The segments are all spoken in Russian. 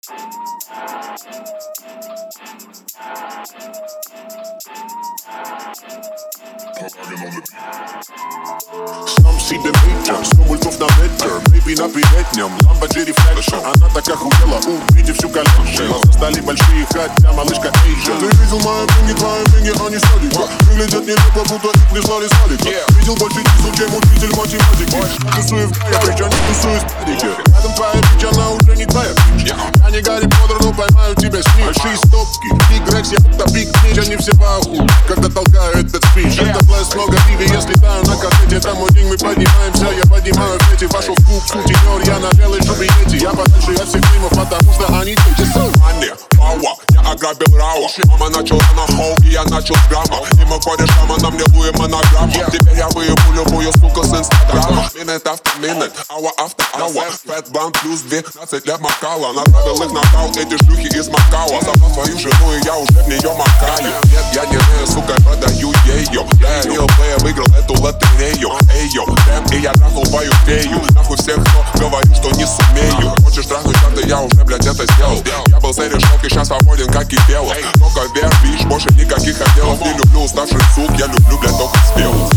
Сам себе ветер, 100 мультов на ветер. Бэйби на переднем, Lamborghini Reflection. Она так охуела, увидев всю коллекцию. Стали большие, хотя малышка Asian. Ты видел мои деньги, твои деньги, они садик. Выглядят нелепо, будто их прислали с Алика. Видел больше чисел, чем учитель математики. Я тусую в Гая, бич, а не тусую в стадике. Рядом твоя бич, она уже не твоя бич. Я не Гарри Поттер, но поймаю тебя с ним. Большие стопки, Биг Рекс, я будто Биг Мич. Они все в аху, когда толкаю этот спич. Это блэс, много пиви, я слетаю на кассете. Там мой день, мы поднимаемся, я поднимаю фети. Вошел в клуб, сутенер, я на белой шубе Йети. Я подальше от всех фильмов, потому что они дети. Мани, пауа, я ограбил Рауа. Мама начала на хоу, и я начал с грамма. И мой кореш шама, на мне Луи монограмма. Теперь я выебу любую суку с инстаграма. Минет after minute, hour after hour. Фэтбан плюс 12 лет Макала. Направил их на кал, эти шлюхи из Макао. Забрал свою жену, и я уже в нее макаю. Нет, я не знаю, сука, продаю ее. Я real player, выиграл эту лотерею. Эйо, дэм, и я трахнул твою фею. Нахуй всех, кто говорю, что не сумею. Хочешь трахнуть что-то, я уже, блядь, это сделал. Я был за решеткой, сейчас свободен, как и пел. Только вверх, бич, больше никаких отделов. Не люблю уставших сук, я люблю, блядь, только спелых.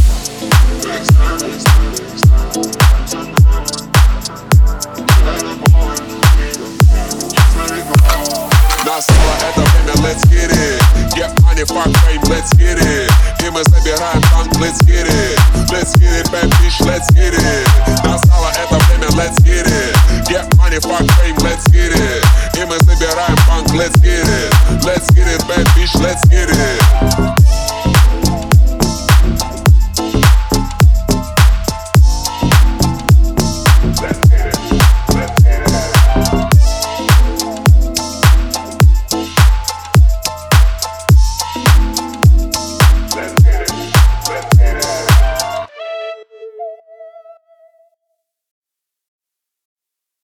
Настало это время, let's get it. Get money, fuck fame, let's get it. И мы забираем танк, let's get it. Let's get it, bad bitch, let's get it. Настало это время, let's get it. Get money, fuck fame, let's get it.